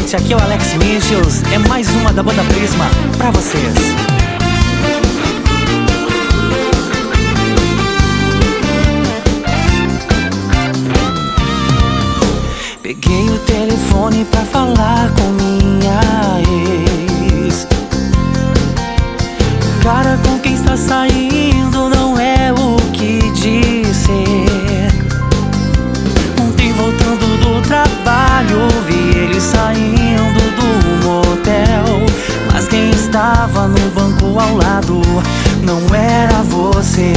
gente, aqui é o Alex Michels. É mais uma da banda Prisma pra vocês. Peguei o telefone pra falar com minha ex. O cara com quem está saindo não é o que dizer. Ontem voltando do trabalho vi ele saindo do motel, mas quem estava no banco ao lado não era você.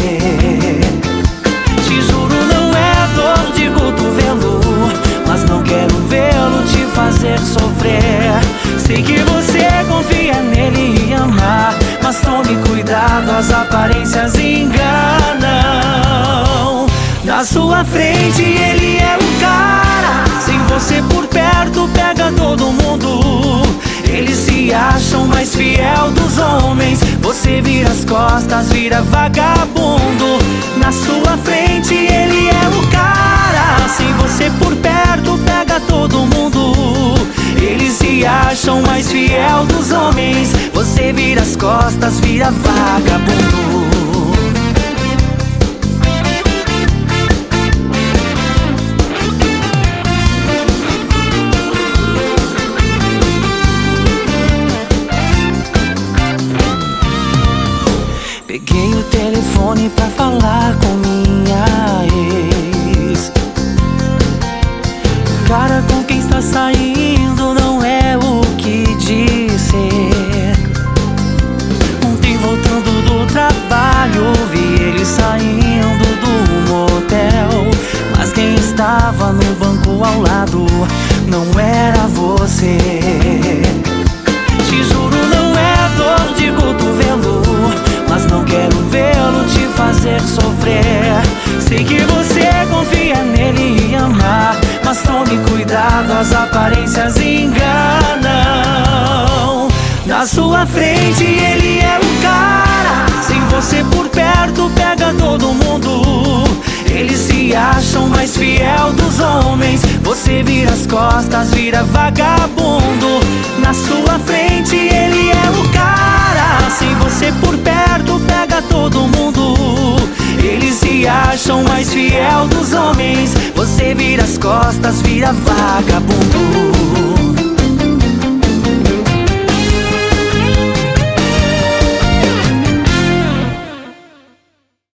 Te juro, não é dor de cotovelo, mas não quero vê-lo te fazer sofrer. Sei que você confia nele e ama, mas tome cuidado, as aparências enganam. Na sua frente ele é o cara, sem você por perto pega todo mundo. Eles se acham mais fiel dos homens, você vira as costas, vira vagabundo. Na sua frente ele é o cara, sem você por perto pega todo mundo. Eles se acham mais fiel dos homens, você vira as costas, vira vagabundo. Peguei o telefone pra falar com minha ex. O cara com quem está saindo não é o que dizer. Ontem voltando do trabalho vi ele saindo do motel, mas quem estava no banco ao lado não era você. Te juro, não é dor de cotovelo, mas não quero vê-lo te fazer sofrer. Sei que você confia nele e ama, mas tome cuidado, as aparências enganam. Na sua frente ele é o cara, sem você por perto pega todo mundo. Eles se acham mais fiel dos homens, você vira as costas, vira vagabundo. Na sua frente ele é o cara, sem você por perto pega todo mundo. Eles se acham mais fiel dos homens, você vira as costas, vira vagabundo.